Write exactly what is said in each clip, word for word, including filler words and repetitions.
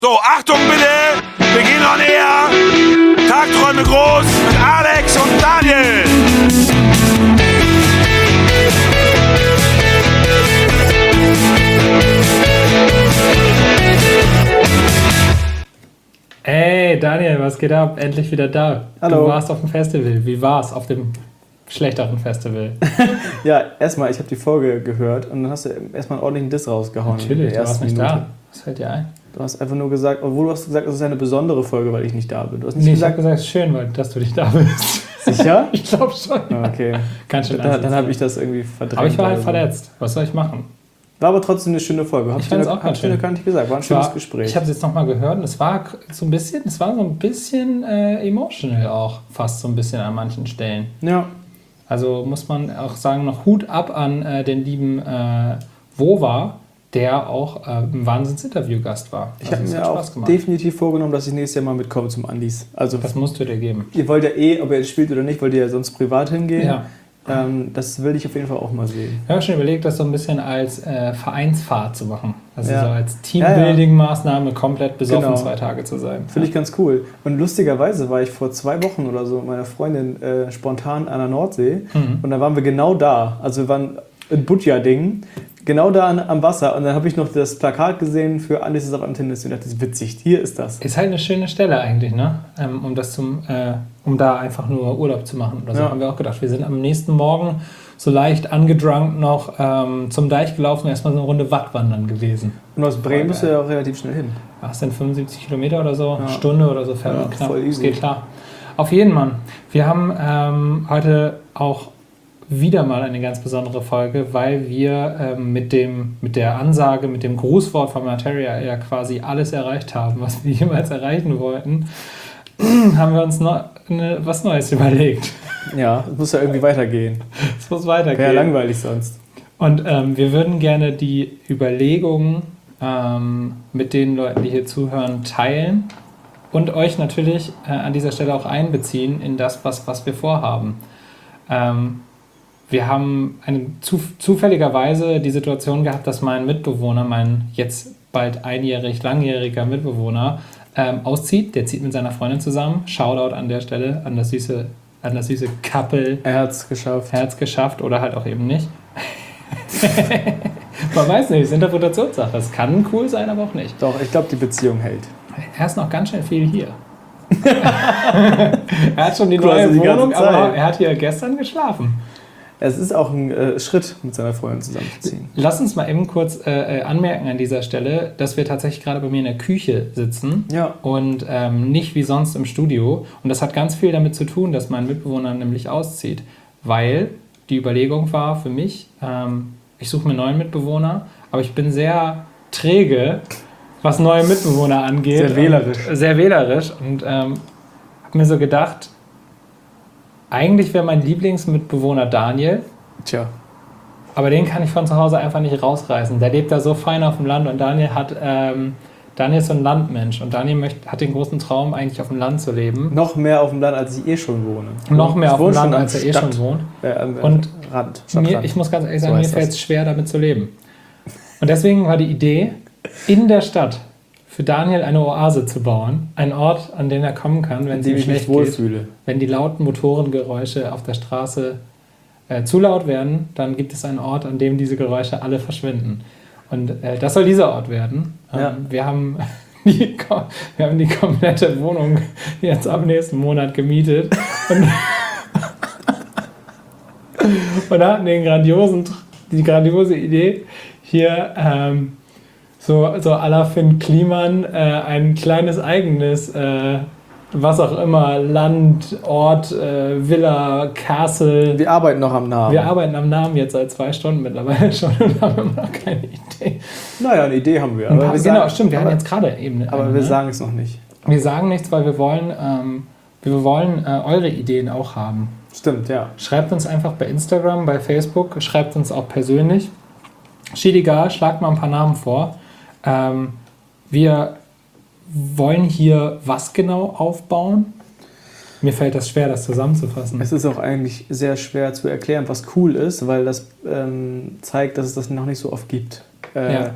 So, Achtung bitte, wir gehen on air. Tagträume groß mit Alex und Daniel. Hey Daniel, was geht ab? Endlich wieder da. Hallo. Du warst auf dem Festival. Wie war's auf dem schlechteren Festival? Ja, erstmal, ich habe die Folge gehört und dann hast du erstmal einen ordentlichen Diss rausgehauen. Natürlich, du warst nicht Minute. da. Was fällt dir ein? Du hast einfach nur gesagt, obwohl du hast gesagt, es ist eine besondere Folge, weil ich nicht da bin. Du hast nicht Nee, ich gesagt, hab gesagt, es ist schön, weil, dass du nicht da bist. sicher? Ich glaube schon. Ja. Okay. Ganz schön. Dann, dann habe ich das irgendwie verdrängt. Aber ich war halt oder so. verletzt. Was soll ich machen? War aber trotzdem eine schöne Folge. Hab Ich dir fand's noch- auch hab ganz ich dir noch schön. gar nicht gesagt. War ein Es schönes war, Gespräch. Ich habe es jetzt nochmal gehört und es war so ein bisschen, es war so ein bisschen äh, emotional auch, fast so ein bisschen an manchen Stellen. ja. Also muss man auch sagen, noch Hut ab an äh, den lieben äh, Wova, der auch äh, ein Wahnsinns-Interview-Gast war. Ich Also habe es mir hat auch Spaß gemacht. definitiv vorgenommen, dass ich nächstes Jahr mal mitkomme zum Andis. Also, Das musst du dir geben. ihr wollt ja eh, ob ihr jetzt spielt oder nicht, wollt ihr ja sonst privat hingehen. Ja. Ähm, das will ich auf jeden Fall auch mal sehen. Ich habe schon überlegt, das so ein bisschen als äh, Vereinsfahrt zu machen. Also Ja. so als Teambuilding-Maßnahme komplett besoffen Genau. zwei Tage zu sein. Finde ich ganz cool. Und lustigerweise war ich vor zwei Wochen oder so mit meiner Freundin äh, spontan an der Nordsee. Mhm. Und dann waren wir genau da. Also wir waren in Budja-Ding, genau da an, am Wasser. Und dann habe ich noch das Plakat gesehen für Andis ist auf Antennis. Und dachte, das ist witzig, hier ist das. Ist halt eine schöne Stelle eigentlich, ne? Ähm, um das zum, äh, um da einfach nur Urlaub zu machen oder so, Ja. haben wir auch gedacht. Wir sind am nächsten Morgen so leicht angedrunkt noch ähm, zum Deich gelaufen, erstmal so eine Runde Wattwandern gewesen. Und aus Bremen Voll bist du ja auch relativ schnell hin. Was denn, fünfundsiebzig Kilometer oder so? Ja. Stunde oder so fährt Ja, man knapp. voll Das easy. geht klar. Auf jeden Fall. Wir haben ähm, heute auch wieder mal eine ganz besondere Folge, weil wir ähm, mit, dem, mit der Ansage, mit dem Grußwort von Materia ja quasi alles erreicht haben, was wir jemals erreichen wollten, haben wir uns noch eine, was Neues überlegt. Ja, es muss ja irgendwie weitergehen. Es muss weitergehen. Wäre ja langweilig sonst. Und ähm, wir würden gerne die Überlegungen ähm, mit den Leuten, die hier zuhören, teilen und euch natürlich äh, an dieser Stelle auch einbeziehen in das, was, was wir vorhaben. Ähm, wir haben eine, zu, zufälligerweise die Situation gehabt, dass mein Mitbewohner, mein jetzt bald einjährig, langjähriger Mitbewohner, ähm, auszieht. Der zieht mit seiner Freundin zusammen. Shoutout an der Stelle an das süße, an das süße Couple. Er hat es geschafft. Herz geschafft oder halt auch eben nicht. Man weiß nicht, es ist Interpretationssache. Es kann cool sein, aber auch nicht. Doch, ich glaube, die Beziehung hält. Er ist noch ganz schön viel hier. Er hat schon die Quasi neue die ganze Wohnung, Zeit. aber er hat hier gestern geschlafen. Es ist auch ein äh, Schritt, mit seiner Freundin zusammenzuziehen. Lass uns mal eben kurz äh, anmerken an dieser Stelle, dass wir tatsächlich gerade bei mir in der Küche sitzen Ja. und ähm, nicht wie sonst im Studio. Und das hat ganz viel damit zu tun, dass mein Mitbewohner nämlich auszieht. Weil die Überlegung war für mich, ähm, ich suche mir einen neuen Mitbewohner, aber ich bin sehr träge, was neue Mitbewohner angeht. Sehr wählerisch. Und, sehr wählerisch. Und ähm, habe mir so gedacht, eigentlich wäre mein Lieblingsmitbewohner Daniel, Tja. aber den kann ich von zu Hause einfach nicht rausreißen. Der lebt da so fein auf dem Land und Daniel hat, ähm, Daniel ist so ein Landmensch und Daniel möchte, hat den großen Traum, eigentlich auf dem Land zu leben. Noch mehr auf dem Land, als ich eh schon wohne. Noch mehr Ich auf dem wohne Land, schon am als er eh Stadt- schon wohnt. Äh, am Und Rand. Mir, Stadtrand. ich muss ganz ehrlich So sagen, mir heißt fällt das. es schwer, damit zu leben. Und deswegen war die Idee, in der Stadt für Daniel eine Oase zu bauen. Ein Ort, an den er kommen kann, wenn in es dem ihm ich mich schlecht geht. wohlfühle. Wenn die lauten Motorengeräusche auf der Straße äh, zu laut werden, dann gibt es einen Ort, an dem diese Geräusche alle verschwinden. Und äh, das soll dieser Ort werden. Ähm, Ja. wir, haben die, ko- wir haben die komplette Wohnung jetzt ab nächsten Monat gemietet. Und, und hatten den grandiosen, die grandiose Idee, hier ähm, so, so à la Finn Kliman äh, ein kleines eigenes, äh, was auch immer, Land, Ort, äh, Villa, Castle. Wir arbeiten noch am Namen. Wir arbeiten am Namen jetzt seit zwei Stunden mittlerweile schon und haben immer noch keine Idee. Naja, eine Idee haben wir. Ein Aber paar, wir genau, sagen, stimmt, wir aber, hatten jetzt gerade eben. aber eine, wir ne? sagen es noch nicht. wir sagen nichts, weil wir wollen, ähm, wir wollen äh, eure Ideen auch haben. Stimmt, ja. Schreibt uns einfach bei Instagram, bei Facebook, schreibt uns auch persönlich. Steht egal, schlagt mal ein paar Namen vor. Ähm, wir wollen hier was genau aufbauen? Mir fällt das schwer, das zusammenzufassen. Es ist auch eigentlich sehr schwer zu erklären, was cool ist, weil das ähm, zeigt, dass es das noch nicht so oft gibt. Äh, Ja.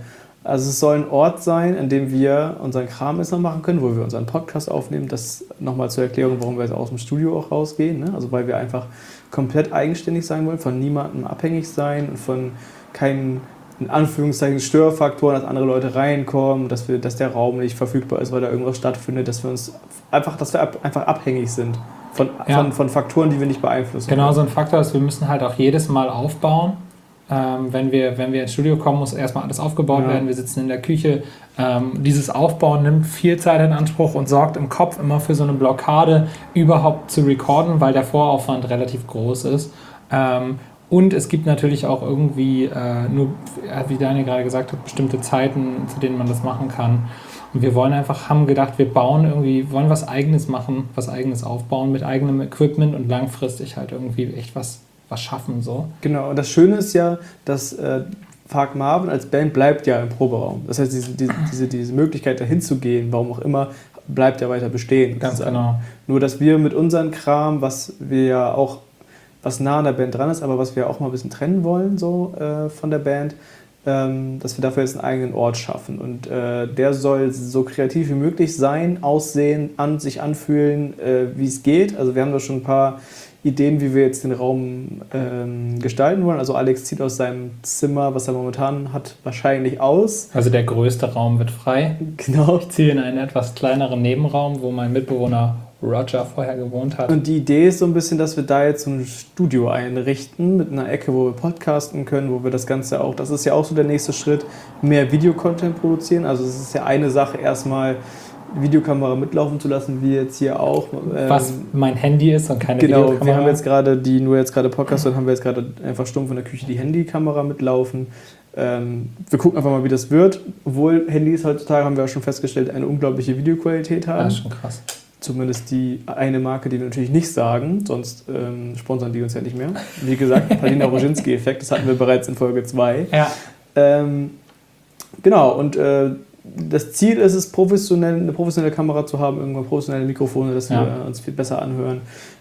Also es soll ein Ort sein, an dem wir unseren Kram erstmal machen können, wo wir unseren Podcast aufnehmen. Das nochmal zur Erklärung, warum wir jetzt aus dem Studio auch rausgehen. Ne? Also weil wir einfach komplett eigenständig sein wollen, von niemandem abhängig sein und von keinen, in Anführungszeichen, Störfaktoren, dass andere Leute reinkommen, dass, wir, dass der Raum nicht verfügbar ist, weil da irgendwas stattfindet, dass wir uns einfach, dass wir ab, einfach abhängig sind von, Ja. von, von Faktoren, die wir nicht beeinflussen Genau, können. so ein Faktor ist, wir müssen halt auch jedes Mal aufbauen. Ähm, wenn, wir, wenn wir ins Studio kommen, muss erstmal alles aufgebaut Ja. werden. Wir sitzen in der Küche. Ähm, dieses Aufbauen nimmt viel Zeit in Anspruch und sorgt im Kopf immer für so eine Blockade, überhaupt zu recorden, weil der Voraufwand relativ groß ist. Ähm, und es gibt natürlich auch irgendwie äh, nur, wie Daniel gerade gesagt hat, bestimmte Zeiten, zu denen man das machen kann. Und wir wollen einfach, haben gedacht, wir bauen irgendwie, wollen was Eigenes machen, was Eigenes aufbauen mit eigenem Equipment und langfristig halt irgendwie echt was was schaffen so. Genau, und das Schöne ist ja, dass äh, Fuck Marvin als Band bleibt ja im Proberaum. Das heißt, diese, diese, diese, diese Möglichkeit dahin zu gehen, warum auch immer, bleibt ja weiter bestehen. Ganz sozusagen. genau. Nur, dass wir mit unserem Kram, was wir ja auch, was nah an der Band dran ist, aber was wir auch mal ein bisschen trennen wollen so äh, von der Band, ähm, dass wir dafür jetzt einen eigenen Ort schaffen. Und äh, der soll so kreativ wie möglich sein, aussehen, an sich anfühlen, äh, wie es geht. Also wir haben da schon ein paar Ideen, wie wir jetzt den Raum ähm, gestalten wollen. Also Alex zieht aus seinem Zimmer, was er momentan hat, wahrscheinlich aus. Also der größte Raum wird frei. Genau. Ich ziehe in einen etwas kleineren Nebenraum, wo mein Mitbewohner Roger vorher gewohnt hat. Und die Idee ist so ein bisschen, dass wir da jetzt so ein Studio einrichten mit einer Ecke, wo wir podcasten können, wo wir das Ganze auch, das ist ja auch so der nächste Schritt, mehr Videocontent produzieren. Also es ist ja eine Sache, erstmal Videokamera mitlaufen zu lassen, wie jetzt hier auch. Ähm, was mein Handy ist und keine genau, Videokamera. wir haben jetzt gerade die, nur jetzt gerade Podcast, dann haben wir jetzt gerade einfach stumpf in der Küche die Handykamera mitlaufen. Ähm, wir gucken einfach mal, wie das wird. Obwohl Handys heutzutage, haben wir auch schon festgestellt, eine unglaubliche Videoqualität haben. Das ist schon krass. Zumindest die eine Marke, die wir natürlich nicht sagen, sonst ähm, sponsern die uns ja nicht mehr. Wie gesagt, Palina Roginski-Effekt, das hatten wir bereits in Folge zwei. Ja. Ähm, genau, und äh, das Ziel ist es, professionell, eine professionelle Kamera zu haben, irgendwann professionelle Mikrofone, dass Ja. wir uns viel besser anhören.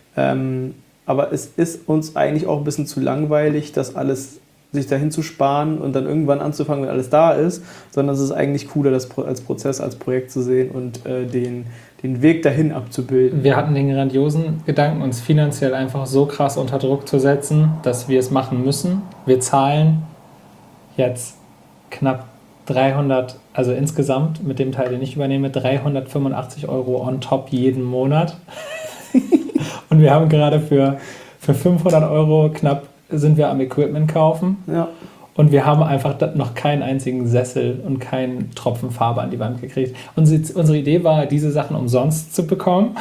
Ähm, aber es ist uns eigentlich auch ein bisschen zu langweilig, das alles sich dahin zu sparen und dann irgendwann anzufangen, wenn alles da ist, sondern es ist eigentlich cooler, das als Prozess, als Projekt zu sehen und äh, den, den Weg dahin abzubilden. Wir hatten den grandiosen Gedanken, uns finanziell einfach so krass unter Druck zu setzen, dass wir es machen müssen. Wir zahlen jetzt knapp dreihundert, also insgesamt mit dem Teil, den ich übernehme, dreihundertfünfundachtzig Euro on top jeden Monat. Und wir haben gerade für, für fünfhundert Euro knapp sind wir am Equipment kaufen. Ja. Und wir haben einfach noch keinen einzigen Sessel und keinen Tropfen Farbe an die Wand gekriegt. Unsere, unsere Idee war, diese Sachen umsonst zu bekommen.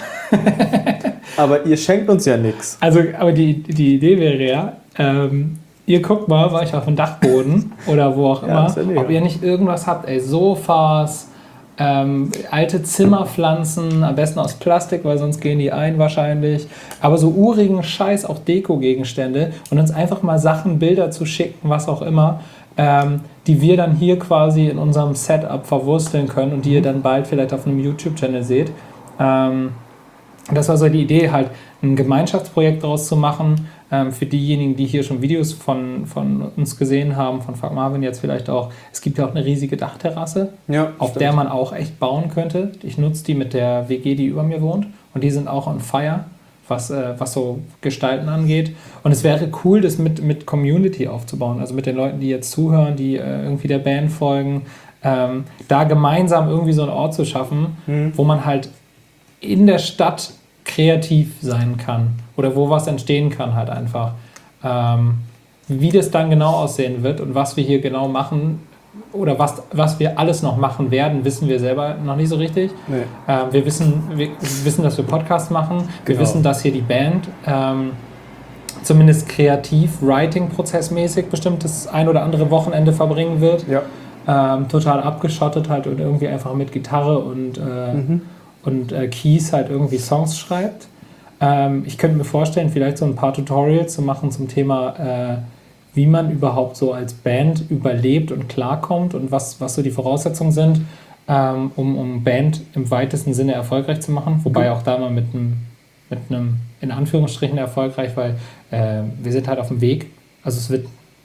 Aber ihr schenkt uns ja nichts. Also, aber die, die Idee wäre ja, ähm, ihr guckt mal bei euch auf dem Dachboden oder wo auch Ja, immer, das wär mega. ob ihr nicht irgendwas habt, ey, Sofas, ähm, alte Zimmerpflanzen, am besten aus Plastik, weil sonst gehen die ein wahrscheinlich, aber so urigen Scheiß, auch Deko-Gegenstände und uns einfach mal Sachen, Bilder zu schicken, was auch immer, ähm, die wir dann hier quasi in unserem Setup verwursteln können und die ihr dann bald vielleicht auf einem YouTube-Channel seht. Ähm, das war so die Idee, halt ein Gemeinschaftsprojekt daraus zu machen, ähm, für diejenigen, die hier schon Videos von, von uns gesehen haben, von Fuck Marvin jetzt vielleicht auch. Es gibt ja auch eine riesige Dachterrasse, Ja, auf stimmt. der man auch echt bauen könnte. Ich nutze die mit der W G, die über mir wohnt und die sind auch on fire, was, äh, was so Gestalten angeht. Und es wäre cool, das mit, mit Community aufzubauen, also mit den Leuten, die jetzt zuhören, die äh, irgendwie der Band folgen, ähm, da gemeinsam irgendwie so einen Ort zu schaffen, Mhm. wo man halt in der Stadt kreativ sein kann oder wo was entstehen kann halt einfach. Ähm, wie das dann genau aussehen wird und was wir hier genau machen oder was, was wir alles noch machen werden, wissen wir selber noch nicht so richtig. Nee. Ähm, wir, wissen, wir wissen, dass wir Podcasts machen. Wir Genau. wissen, dass hier die Band ähm, zumindest kreativ, Writing-prozessmäßig bestimmt das ein oder andere Wochenende verbringen wird. Ja. Ähm, total abgeschottet halt und irgendwie einfach mit Gitarre und äh, Mhm. und äh, Keys halt irgendwie Songs schreibt. Ähm, ich könnte mir vorstellen, vielleicht so ein paar Tutorials zu machen zum Thema, äh, wie man überhaupt so als Band überlebt und klarkommt und was, was so die Voraussetzungen sind, ähm, um, um Band im weitesten Sinne erfolgreich zu machen. Wobei auch da mal mit einem, mit einem in Anführungsstrichen erfolgreich, weil äh, wir sind halt auf dem Weg. Also es wird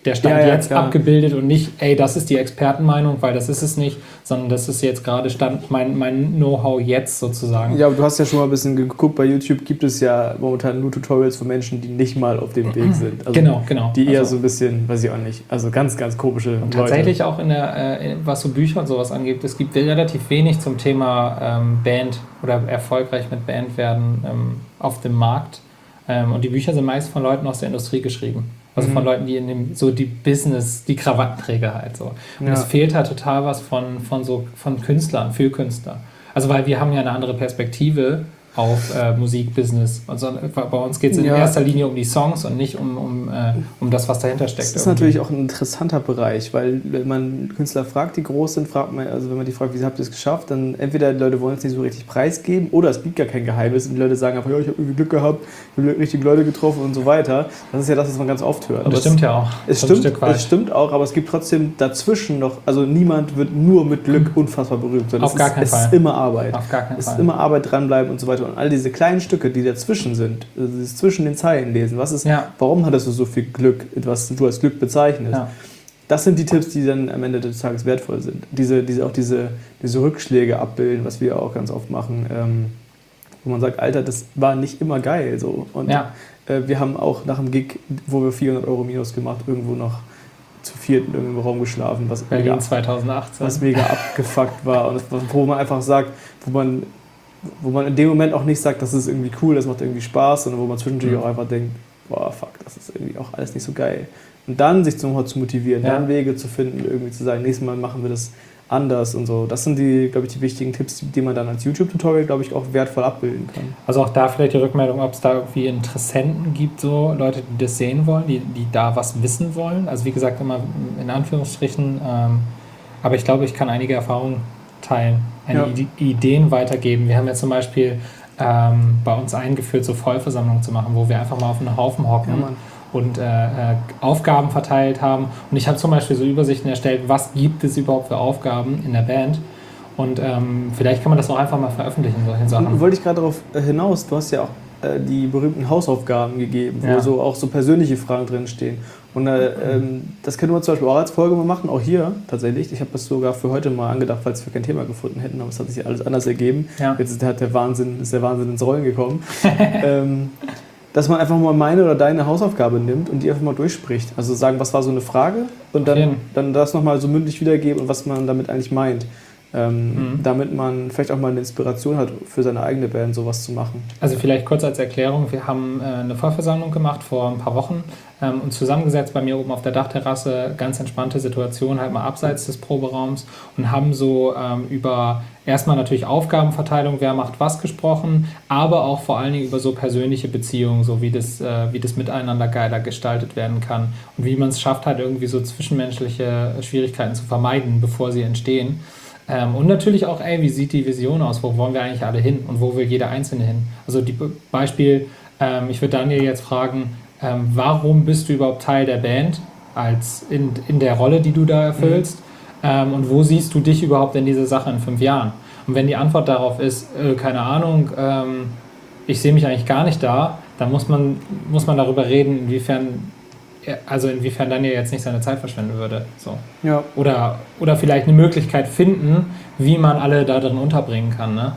der Stand Ja, ja, jetzt klar. abgebildet und nicht, ey, das ist die Expertenmeinung, weil das ist es nicht, sondern das ist jetzt gerade Stand, mein, mein Know-how jetzt sozusagen. Ja, aber du hast ja schon mal ein bisschen geguckt, bei YouTube gibt es ja momentan nur Tutorials von Menschen, die nicht mal auf dem Weg sind. Also Genau, genau. Die eher Also- so ein bisschen, weiß ich auch nicht, also ganz, ganz komische Und Leute. tatsächlich auch in der, äh, was so Bücher und sowas angeht, es gibt relativ wenig zum Thema ähm, Band oder erfolgreich mit Band werden ähm, auf dem Markt. Ähm, und die Bücher sind meist von Leuten aus der Industrie geschrieben. Also Mhm. von Leuten, die in dem, so die Business, die Krawattenträger halt so. Und Ja. es fehlt halt total was von, von so, von Künstlern, für Künstler. Also weil wir haben ja eine andere Perspektive auf äh, Musikbusiness. Also bei uns geht es in Ja. erster Linie um die Songs und nicht um, um, äh, um das, was dahinter steckt. Das ist irgendwie. natürlich auch ein interessanter Bereich, weil wenn man Künstler fragt, die groß sind, fragt man, also wenn man die fragt, wie habt ihr es geschafft, dann entweder die Leute wollen es nicht so richtig preisgeben oder es gibt gar kein Geheimnis und die Leute sagen einfach, ja, ich habe irgendwie Glück gehabt, ich habe richtige Leute getroffen und so weiter. Das ist ja das, was man ganz oft hört. Und das Aber stimmt ja auch. Es So ein stimmt, Stück weit. es stimmt auch, aber es gibt trotzdem dazwischen noch, also niemand wird nur mit Glück unfassbar berühmt. sondern Auf es gar ist, keinen es Fall. ist immer Arbeit. Auf gar keinen Es Fall. ist immer Arbeit, dranbleiben und so weiter. Und all diese kleinen Stücke, die dazwischen sind, also dieses zwischen den Zeilen lesen, was ist, Ja. warum hattest du so viel Glück, was du als Glück bezeichnest? Ja. Das sind die Tipps, die dann am Ende des Tages wertvoll sind. Diese, diese, auch diese, diese Rückschläge abbilden, was wir auch ganz oft machen, ähm, wo man sagt, Alter, das war nicht immer geil. So. Und Ja. äh, wir haben auch nach dem Gig, wo wir vierhundert Euro Minus gemacht, irgendwo noch zu viert in irgendeinem Raum geschlafen, was Berlin mega, zweitausendachtzehn. was mega abgefuckt war. Und das, wo man einfach sagt, wo man, wo man in dem Moment auch nicht sagt, das ist irgendwie cool, das macht irgendwie Spaß, sondern wo man zwischendurch Mhm. auch einfach denkt, boah, fuck, das ist irgendwie auch alles nicht so geil. Und dann sich nochmal zu motivieren, Ja. dann Wege zu finden, irgendwie zu sagen, nächstes Mal machen wir das anders und so. Das sind die, glaube ich, die wichtigen Tipps, die man dann als YouTube-Tutorial, glaube ich, auch wertvoll abbilden kann. Also auch da vielleicht die Rückmeldung, ob es da irgendwie Interessenten gibt, so Leute, die das sehen wollen, die, die da was wissen wollen. Also wie gesagt, immer in Anführungsstrichen. Ähm, aber ich glaube, ich kann einige Erfahrungen teilen, eine Ja. Ide- Ideen weitergeben. Wir haben jetzt zum Beispiel ähm, bei uns eingeführt, so Vollversammlungen zu machen, wo wir einfach mal auf einen Haufen hocken. Ja, Mann. Und äh, äh, Aufgaben verteilt haben. Und ich habe zum Beispiel so Übersichten erstellt, was gibt es überhaupt für Aufgaben in der Band. Und ähm, vielleicht kann man das auch einfach mal veröffentlichen, solche Sachen. Und wollte ich gerade darauf äh, hinaus, du hast ja auch äh, die berühmten Hausaufgaben gegeben, wo Ja. so auch so persönliche Fragen drinstehen. Und äh, ähm, das können wir zum Beispiel auch als Folge mal machen, auch hier tatsächlich. Ich habe das sogar für heute mal angedacht, falls wir kein Thema gefunden hätten, aber es hat sich alles anders ergeben. Ja. Jetzt ist, hat der Wahnsinn, ist der Wahnsinn ins Rollen gekommen. ähm, dass man einfach mal meine oder deine Hausaufgabe nimmt und die einfach mal durchspricht. Also sagen, was war so eine Frage und Auf jeden. dann, dann das nochmal so mündlich wiedergeben und was man damit eigentlich meint. Ähm, Mhm. Damit man vielleicht auch mal eine Inspiration hat, für seine eigene Band sowas zu machen. Also vielleicht kurz als Erklärung, wir haben äh, eine Vollversammlung gemacht vor ein paar Wochen ähm, und zusammengesetzt bei mir oben auf der Dachterrasse, ganz entspannte Situation, halt mal abseits des Proberaums und haben so ähm, über erstmal natürlich Aufgabenverteilung, wer macht was gesprochen, aber auch vor allen Dingen über so persönliche Beziehungen, so wie das, äh, wie das Miteinander geiler gestaltet werden kann und wie man es schafft, halt irgendwie so zwischenmenschliche Schwierigkeiten zu vermeiden, bevor sie entstehen. Ähm, und natürlich auch, ey, wie sieht die Vision aus? Wo wollen wir eigentlich alle hin? Und wo will jeder Einzelne hin? Also die Be- Beispiel, ähm, ich würde Daniel jetzt fragen, ähm, warum bist du überhaupt Teil der Band als in, in der Rolle, die du da erfüllst? Ähm, und wo siehst du dich überhaupt in dieser Sache in fünf Jahren? Und wenn die Antwort darauf ist, äh, keine Ahnung, ähm, ich sehe mich eigentlich gar nicht da, dann muss man, muss man darüber reden, inwiefern, also inwiefern Daniel jetzt nicht seine Zeit verschwenden würde. So. Ja. Oder, oder vielleicht eine Möglichkeit finden, wie man alle da drin unterbringen kann. Ne?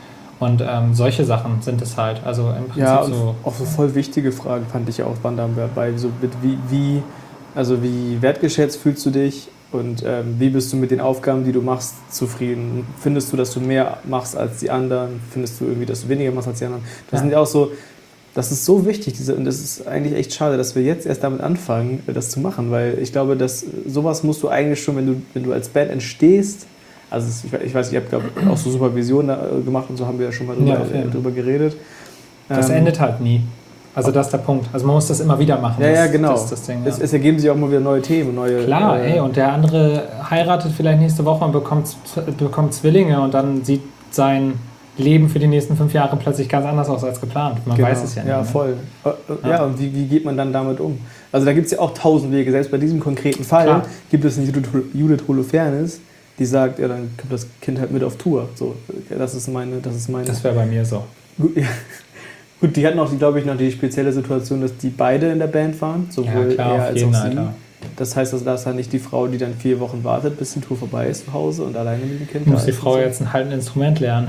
Und ähm, solche Sachen sind es halt. Also im Prinzip Ja, und so. auch so voll wichtige Fragen fand ich auch, waren dabei. So mit wie, wie, also wie wertgeschätzt fühlst du dich und ähm, wie bist du mit den Aufgaben, die du machst, zufrieden? Findest du, dass du mehr machst als die anderen? Findest du irgendwie, dass du weniger machst als die anderen? Das Ja. sind ja auch so, das ist so wichtig, diese, und das ist eigentlich echt schade, dass wir jetzt erst damit anfangen, das zu machen, weil ich glaube, dass sowas musst du eigentlich schon, wenn du, wenn du als Band entstehst, also es- ich, ich weiß, ich habe glaube auch so Supervision da, äh, gemacht und so haben wir ja schon mal drüber, Ja, auf jeden äh, drüber geredet. Das Ähm, endet halt nie. Also das ist der Punkt. Also man muss das immer wieder machen. Ja, das, ja, genau. Das, ist das Ding, ja. Es, es ergeben sich auch mal wieder neue Themen, neue. Klar, äh, ey, und der andere heiratet vielleicht nächste Woche und bekommt, bekommt Zwillinge und dann sieht sein Leben für die nächsten fünf Jahre plötzlich ganz anders aus als geplant. Man genau. weiß es ja nicht. Ja, ne? voll. Äh, äh, Ja. Ja, und wie, wie geht man dann damit um? Also da gibt es ja auch tausend Wege. Selbst bei diesem konkreten Fall Klar. gibt es eine Judith, Judith Holofernes, die sagt, ja, dann kommt das Kind halt mit auf Tour. So, ja, das ist meine, das ist meine. Das wäre bei mir so. Gut, ja. Gut, die hatten auch, glaube ich, noch die spezielle Situation, dass die beide in der Band waren, sowohl Ja, klar, er auf als jeden, auch sie. Alter. das heißt, also, da ist dann nicht die Frau, die dann vier Wochen wartet, bis die Tour vorbei ist zu Hause und alleine mit dem Kind da Muss die ist Frau und so. jetzt ein haltendes Instrument lernen.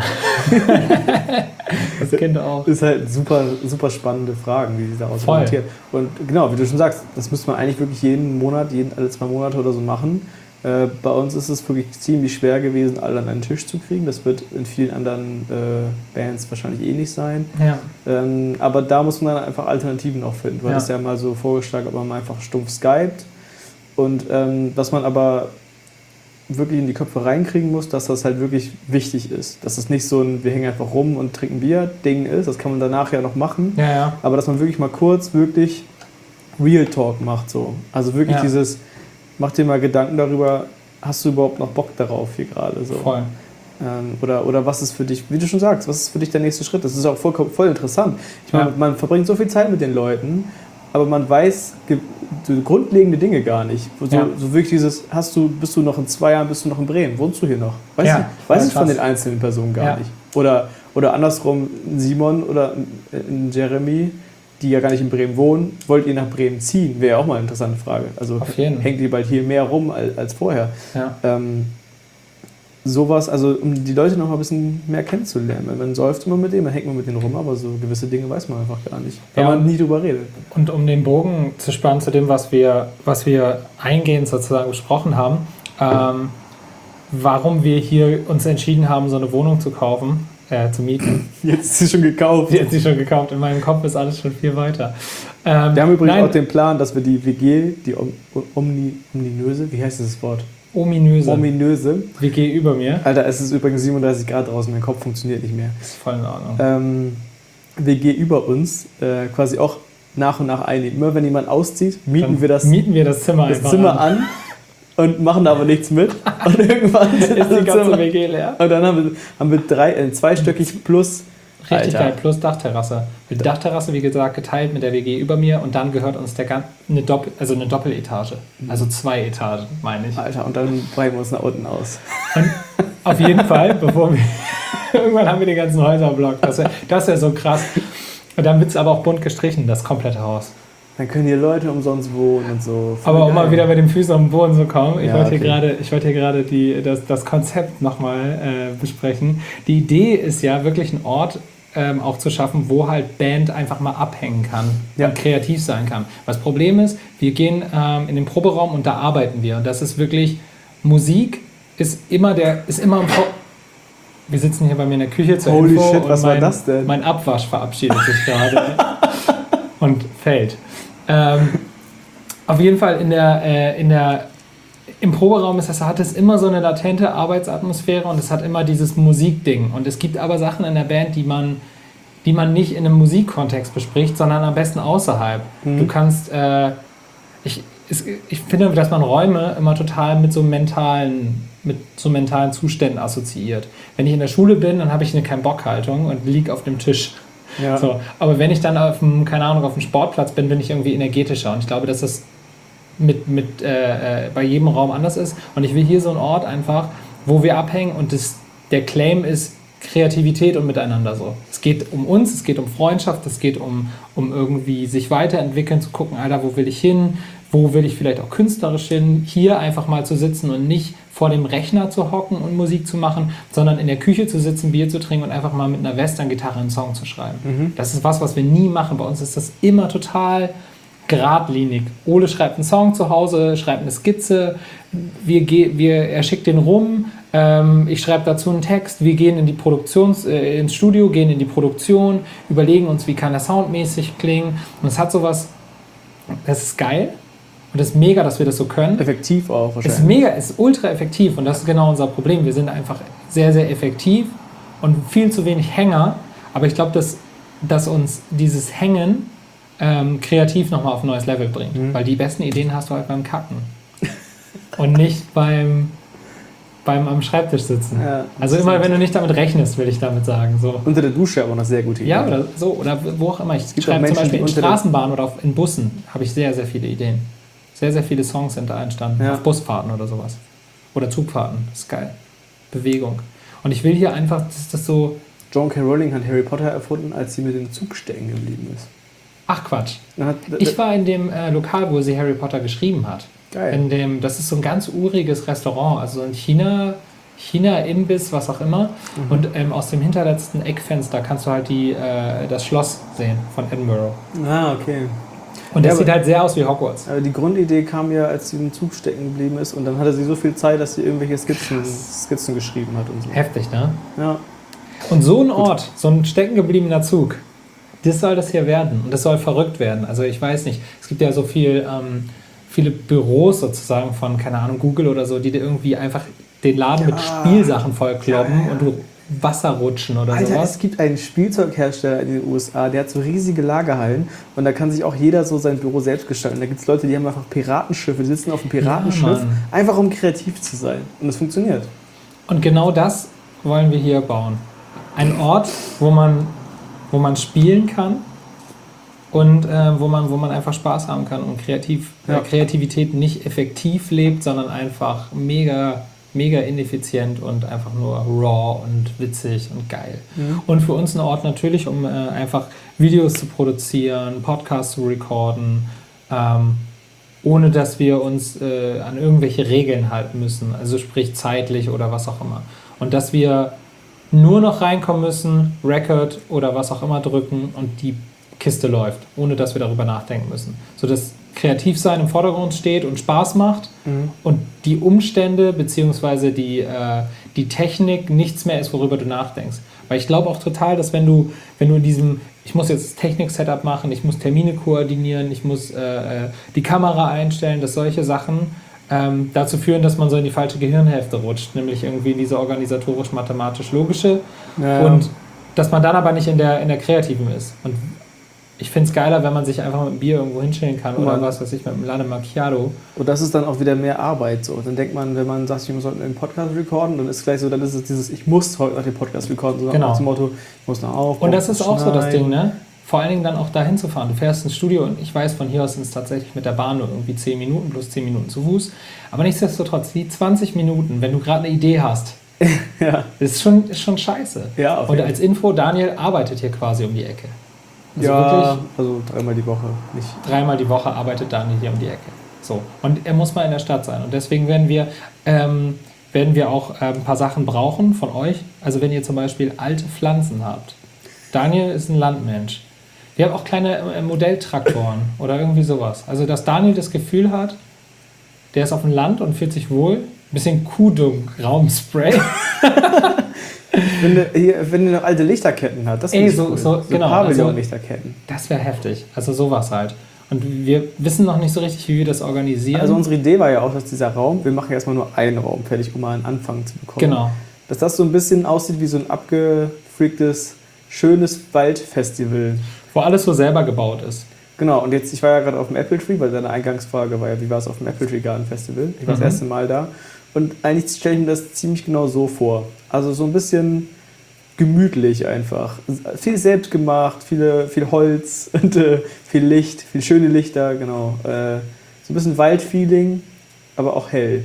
Das Kind auch. Das ist halt super, super spannende Fragen, die sich daraus Voll. resultieren. Und genau, wie du schon sagst, das müsste man eigentlich wirklich jeden Monat, jeden, alle zwei Monate oder so machen. Äh, bei uns ist es wirklich ziemlich schwer gewesen, alle an einen Tisch zu kriegen. Das wird in vielen anderen äh, Bands wahrscheinlich ähnlich sein. Ja. Ähm, aber da muss man dann einfach Alternativen auch finden. Du Ja. hattest ja mal so vorgeschlagen, ob man mal einfach stumpf skypt. Und ähm, was man aber wirklich in die Köpfe reinkriegen muss, dass das halt wirklich wichtig ist. Dass es nicht so ein, wir hängen einfach rum und trinken Bier-Ding ist. Das kann man danach ja noch machen. Ja, ja. Aber dass man wirklich mal kurz wirklich Real Talk macht. So. Also wirklich Ja. dieses, mach dir mal Gedanken darüber, hast du überhaupt noch Bock darauf hier gerade? So. Voll. Ähm, oder, oder was ist für dich, wie du schon sagst, was ist für dich der nächste Schritt? Das ist auch voll, voll interessant. Ich meine, Ja. man verbringt so viel Zeit mit den Leuten, aber man weiß ge- so grundlegende Dinge gar nicht. So, Ja. so wirklich dieses, hast du, bist du noch in zwei Jahren, bist du noch in Bremen? Wohnst du hier noch? Weiß Ja, ich, weiß voll ich von krass. den einzelnen Personen gar Ja. nicht. Oder, oder andersrum, ein Simon oder ein- ein Jeremy, die ja gar nicht in Bremen wohnen, wollt ihr nach Bremen ziehen? Wäre auch mal eine interessante Frage. Also Auf jeden. hängt ihr bald hier mehr rum als, als vorher? Ja. Ähm, sowas, also um die Leute noch mal ein bisschen mehr kennenzulernen. Man säuft immer mit denen, man hängt immer mit denen rum, aber so gewisse Dinge weiß man einfach gar nicht, weil Ja. man nie drüber redet. Und um den Bogen zu spannen zu dem, was wir, was wir eingehend sozusagen besprochen haben, ähm, warum wir hier uns entschieden haben, so eine Wohnung zu kaufen, äh, zu mieten. Jetzt ist sie schon gekauft. Die hat sie schon gekauft. In meinem Kopf ist alles schon viel weiter. Ähm, Wir haben übrigens nein, auch den Plan, dass wir die W G, die Om Omni Omninöse, wie heißt dieses Wort? ominöse. Ominöse. W G über mir. Alter, es ist übrigens siebenunddreißig Grad draußen, mein Kopf funktioniert nicht mehr. Ist voll in Ordnung. Ähm, W G über uns äh, quasi auch nach und nach einnehmen. Immer wenn jemand auszieht, mieten Dann wir das, mieten wir das Zimmer das einfach Zimmer an. und machen da aber nichts mit. Und irgendwann sind Ist die alle ganze Zimmer- W G leer. Und dann haben wir, haben wir drei, äh, zweistöckig plus. Richtig Alter. geil, plus Dachterrasse. Die Dachterrasse, wie gesagt, geteilt mit der W G über mir und dann gehört uns der gan- eine, Doppel also eine Doppeletage. Also zwei Etagen, meine ich. Alter, und dann breiten wir uns nach unten aus. Und auf jeden Fall, bevor wir. Irgendwann haben wir den ganzen Häuserblock. Das wäre das wär so krass. Und dann wird es aber auch bunt gestrichen, das komplette Haus. Dann können hier Leute umsonst wohnen und so. Voll Aber um geil. mal wieder mit dem Füßen am Boden zu kommen, ich Ja, wollte hier okay. gerade, ich wollte hier gerade die, das, das Konzept nochmal äh, besprechen. Die Idee ist ja wirklich einen Ort ähm, auch zu schaffen, wo halt Band einfach mal abhängen kann Ja. und kreativ sein kann. Das Problem ist, wir gehen ähm, in den Proberaum und da arbeiten wir. Und das ist wirklich, Musik ist immer der, ist immer im Pro Wir sitzen hier bei mir in der Küche zur Holy Info shit, und was war mein, das denn? mein Abwasch verabschiedet sich gerade und fällt. Ähm, auf jeden Fall in der, äh, in der, im Proberaum ist das, hat es immer so eine latente Arbeitsatmosphäre und es hat immer dieses Musikding. Und es gibt aber Sachen in der Band, die man, die man nicht in einem Musikkontext bespricht, sondern am besten außerhalb. Mhm. Du kannst, äh, ich, es, ich finde, dass man Räume immer total mit so mentalen, mit so mentalen Zuständen assoziiert. Wenn ich in der Schule bin, dann habe ich eine Kein-Bock-Haltung und liege auf dem Tisch. Ja. So, aber wenn ich dann auf dem, keine Ahnung, auf dem Sportplatz bin, bin ich irgendwie energetischer. Und ich glaube, dass das mit, mit, äh, äh, bei jedem Raum anders ist. Und ich will hier so einen Ort einfach, wo wir abhängen und das, der Claim ist Kreativität und Miteinander so. Es geht um uns, es geht um Freundschaft, es geht um, um irgendwie sich weiterentwickeln, zu gucken, Alter, wo will ich hin? Wo will ich vielleicht auch künstlerisch hin? Hier einfach mal zu sitzen und nicht vor dem Rechner zu hocken und Musik zu machen, sondern in der Küche zu sitzen, Bier zu trinken und einfach mal mit einer Western-Gitarre einen Song zu schreiben. Mhm. Das ist was, was wir nie machen. Bei uns ist das immer total geradlinig. Ole schreibt einen Song zu Hause, schreibt eine Skizze, wir ge- wir, er schickt den rum, ähm, ich schreibe dazu einen Text, wir gehen in die Produktions, äh, ins Studio, gehen in die Produktion, überlegen uns, wie kann der soundmäßig klingen. Und es hat sowas, das ist geil und das ist mega, dass wir das so können. Effektiv auch Es wahrscheinlich. ist mega, es ist ultra effektiv und das ist genau unser Problem. Wir sind einfach sehr, sehr effektiv und viel zu wenig Hänger. Aber ich glaube, dass, dass uns dieses Hängen ähm, kreativ nochmal auf ein neues Level bringt. Mhm. Weil die besten Ideen hast du halt beim Kacken. Und nicht beim, beim am Schreibtisch sitzen. Ja, Also das immer, ist- wenn du nicht damit rechnest, will ich damit sagen. So. Unter der Dusche aber noch sehr gute Idee. Ja, oder so, oder wo auch immer. Ich gibt schreibe auch zum Menschen, Beispiel die in unter der- Straßenbahnen oder auf, in Bussen habe ich sehr, sehr viele Ideen. Sehr, sehr viele Songs sind da entstanden. Ja. Auf Busfahrten oder sowas. Oder Zugfahrten. Das ist geil. Bewegung. Und ich will hier einfach, dass das so. John K. Rowling hat Harry Potter erfunden, als sie mit dem Zug stecken geblieben ist. Ach Quatsch. Dann hat, Ich war in dem äh, Lokal, wo sie Harry Potter geschrieben hat. Geil. In dem, das ist so ein ganz uriges Restaurant, also ein China, China-Imbiss, was auch immer. Mhm. Und ähm, aus dem hinterletzten Eckfenster kannst du halt die, äh, das Schloss sehen von Edinburgh. Ah, okay. Und das Ja, sieht aber- halt sehr aus wie Hogwarts. Aber die Grundidee kam ja, als sie im Zug stecken geblieben ist und dann hatte sie so viel Zeit, dass sie irgendwelche Skizzen, Skizzen geschrieben hat und so. Heftig, ne? Ja. Und so ein Ort, so ein steckengebliebener Zug, das soll das hier werden. Und das soll verrückt werden. Also ich weiß nicht, es gibt ja so viel, ähm, viele Büros sozusagen von, keine Ahnung, Google oder so, die dir irgendwie einfach den Laden mit Ja. Spielsachen vollkloppen Ja, ja. und du Wasser rutschen oder Alter, sowas. es gibt einen Spielzeughersteller in den U S A, der hat so riesige Lagerhallen und da kann sich auch jeder so sein Büro selbst gestalten. Da gibt es Leute, die haben einfach Piratenschiffe, die sitzen auf dem Piratenschiff, Ja, Mann. einfach um kreativ zu sein. Und es funktioniert. Und genau das wollen wir hier bauen. Ein Ort, wo man, wo man spielen kann und äh, wo, man, wo man einfach Spaß haben kann und kreativ, Ja. äh, Kreativität nicht effektiv lebt, sondern einfach mega, mega ineffizient und einfach nur raw und witzig und geil. Mhm. Und für uns ein Ort natürlich, um äh, einfach Videos zu produzieren, Podcasts zu recorden, ähm, ohne dass wir uns äh, an irgendwelche Regeln halten müssen, also sprich zeitlich oder was auch immer. Und dass wir nur noch reinkommen müssen, Record oder was auch immer drücken und die Kiste läuft, ohne dass wir darüber nachdenken müssen. Sodass Kreativsein im Vordergrund steht und Spaß macht Mhm. und die Umstände bzw. Die, äh, die Technik nichts mehr ist, worüber du nachdenkst. Weil ich glaube auch total, dass wenn du, wenn du in diesem, ich muss jetzt das Technik-Setup machen, ich muss Termine koordinieren, ich muss äh, äh, die Kamera einstellen, dass solche Sachen ähm, dazu führen, dass man so in die falsche Gehirnhälfte rutscht, nämlich irgendwie in diese organisatorisch-mathematisch-logische Ja. und dass man dann aber nicht in der, in der kreativen ist. Und ich finde es geiler, wenn man sich einfach mit einem Bier irgendwo hinstellen kann oder Mann. was weiß ich, mit einem Latte Macchiato. Und das ist dann auch wieder mehr Arbeit. So. Dann denkt man, wenn man sagt, wir sollten einen Podcast recorden, dann ist gleich so, dann ist es dieses, ich muss heute noch den Podcast recorden, so Genau. nach dem Motto, ich muss noch auf. Und das ist auch so das schneiden. Ding, ne? Vor allen Dingen dann auch dahin zu fahren. Du fährst ins Studio und ich weiß, von hier aus sind es tatsächlich mit der Bahn nur irgendwie zehn Minuten plus zehn Minuten zu Fuß. Aber nichtsdestotrotz, die zwanzig Minuten, wenn du gerade eine Idee hast, Ja. das ist schon, ist schon scheiße. Ja, auf Und jeden als Info, Daniel arbeitet hier quasi um die Ecke. Also ja, wirklich also dreimal die Woche nicht. dreimal die Woche arbeitet Daniel hier um die Ecke. So. Und er muss mal in der Stadt sein. Und deswegen werden wir, ähm, werden wir auch äh, ein paar Sachen brauchen von euch. Also wenn ihr zum Beispiel alte Pflanzen habt. Daniel ist ein Landmensch. Wir haben auch kleine äh, Modelltraktoren oder irgendwie sowas. Also dass Daniel das Gefühl hat, der ist auf dem Land und fühlt sich wohl. Ein bisschen Kuhdung-Raumspray. Wenn der, hier, wenn der noch alte Lichterketten hat, das Ey, ist so- cool. so- genau, Pavillon-Lichterketten. Das wäre heftig. Also sowas halt. Und wir wissen noch nicht so richtig, wie wir das organisieren. Also unsere Idee war ja auch, dass dieser Raum, wir machen erstmal nur einen Raum fertig, um mal einen Anfang zu bekommen. Genau. Dass das so ein bisschen aussieht wie so ein abgefreaktes, schönes Waldfestival. Wo alles so selber gebaut ist. Genau, und jetzt, ich war ja gerade auf dem Apple Tree, weil deine Eingangsfrage war ja, wie war es auf dem Apple Tree Garden Festival? Ich war Mhm. das erste Mal da. Und eigentlich stelle ich mir das ziemlich genau so vor. Also so ein bisschen gemütlich einfach. Viel selbst gemacht, viele, viel Holz und äh, viel Licht, viel schöne Lichter, genau. Äh, so ein bisschen Waldfeeling, aber auch hell.